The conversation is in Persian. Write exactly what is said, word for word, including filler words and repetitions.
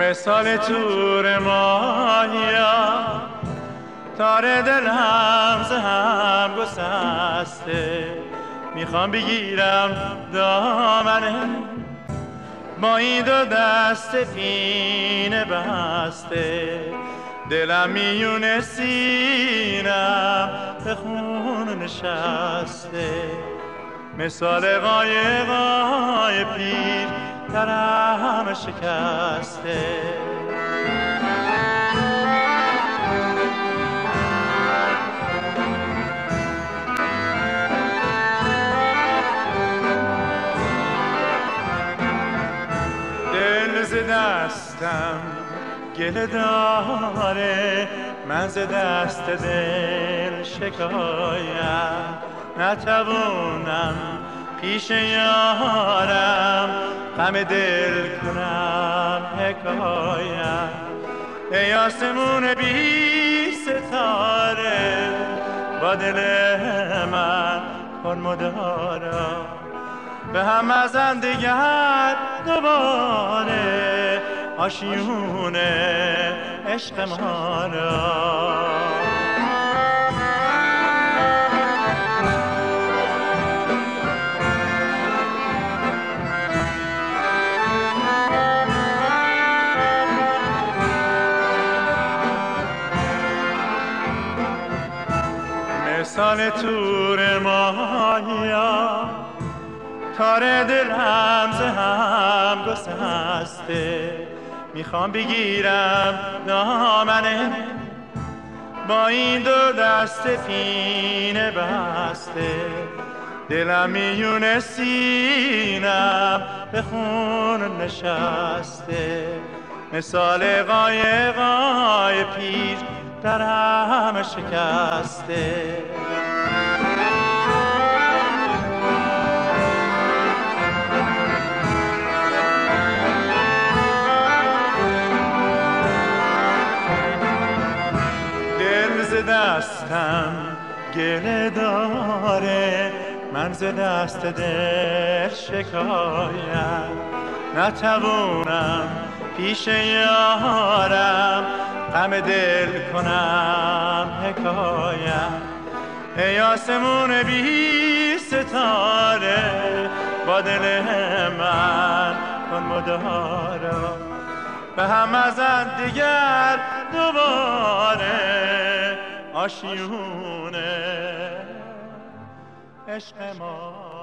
مثال تور ماهیا تار دلم ز هم گسسته، میخوام بگیرم دامنه با این دو دست پینه بسته، دلم میونه سینم به خون نشسته، مثال قایقای پیر درم شکسته. دل ز دستم گله داره، من ز دست دل شکایم، نتوانم پیش یارم غم دل کنم حکایم. ای آسمون بی ستاره با دل من کن مدارا، به هم مزن دیگر دوباره آشیونه عشق ما را. مثال تور ماهیا تار دلم ز هم گسسته، میخوام بگیرم دامنه با این دو دست پینه بسته، دلم میونه سینم به خون نشسته، مثال قایقای پیر درم شکسته. دل ز دستم گله داره، من ز دست دل شکایم، نتوانم پیش یارم غم دل کنم حکایم. ای آسمون بی ستاره با دل من کن مدارا، به هم مزن دیگر دوباره آشیونه عشق ما.